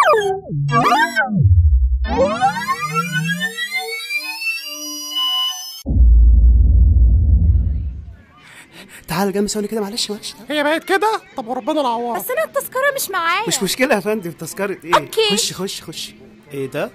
تعال جنب ثواني كده، معلش معلش. هي بقت كده؟ طب وربنا العوار. بس انا التذكره مش معايا. مش مشكله يا فندم، تذكره ايه؟ اوكي. خش خش خش. ايه ده؟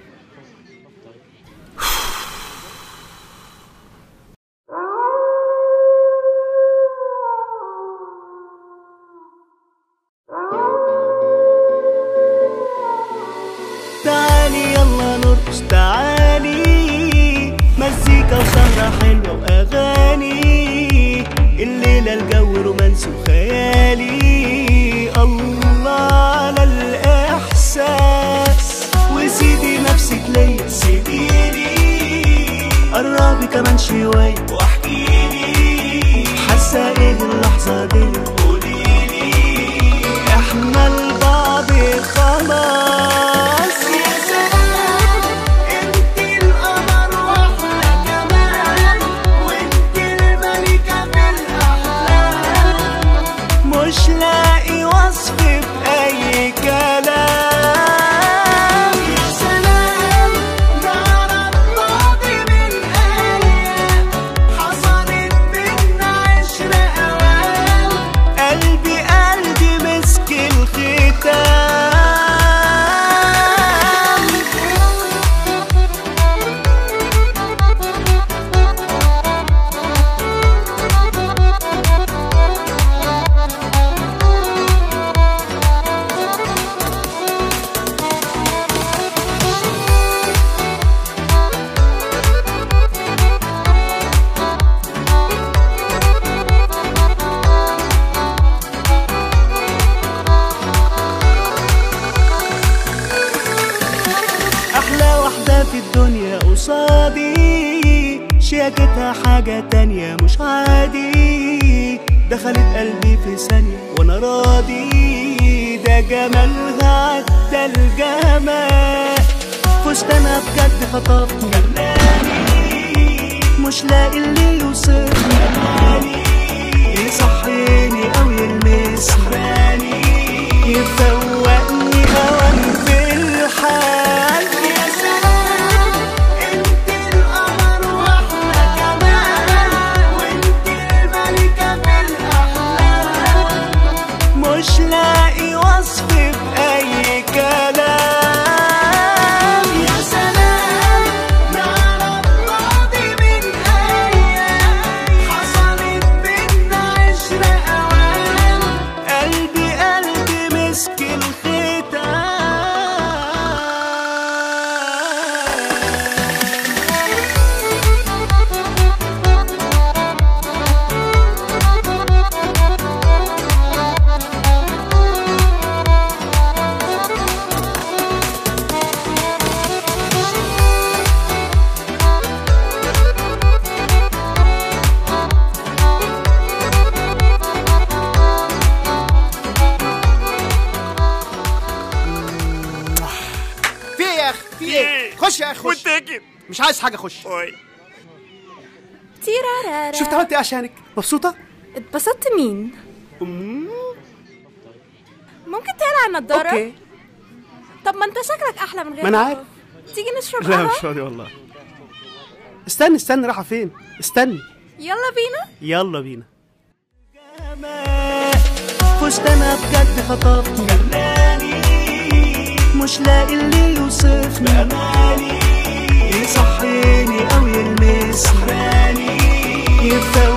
تعالي يلا نرقص، تعالي مزيكا وسهرة حلوة وأغاني، الليلة الجو رومانسي وخيالي. الله على الإحساس، وسيدي نفسك ليا سيبيلي، قربي كمان شوية واحكيلي، حاسة ايه اللحظة دي؟ قوليلي احنا لبعض خلاص. يا سلام انتي القمر واحنا كمان، وانتي الملكة في الأحلام، مش لاقي وصف بأي كلام. يا سلام نعرف بعض من أيام، حصلت بينا 10 أوام، قلبي مسك الختام. أحلى واحدة في الدنيا قصادي، شياكتها حاجة تانية مش عادي، دخلت قلبي في ثانية وأنا راضي، ده جمالها عدى الجمال، فستانها بجد خطفني جناني، مش لاقي اللي يوصفني جمالي، يصحيني أو يلمسني، يفوقني أوام في الحال. يا سلام انتي القمر واحنا كمان، وانتي الملكة في الأحلام، مش لاقي وصف بأي كلام. يا سلام نعرف بعض من أيام، حصلت بينا 10 أوام، قلبي مسك الختام. في ايه يا اخي؟ في ايه؟ خش يا اخي خش. متأكد مش عايز حاجة خش. تيرارارا. شفت عملت ايه عشانك؟ مبسوطة؟ اتبسطت مين؟ ممكن تقلع النضارة؟ اوكي. طب ما انت شكلك احلى من غير ما أنا نضارة. عارف. تيجي نشرب لا قهوة؟ مش فاضي والله. استني رايحة فين؟ استني. يلا بينا. يلا بينا. فستانها بجد خطفني جناني، مش لاقي اللي يوصفني جمالي، يصحيني أو يلمسني، يفوقني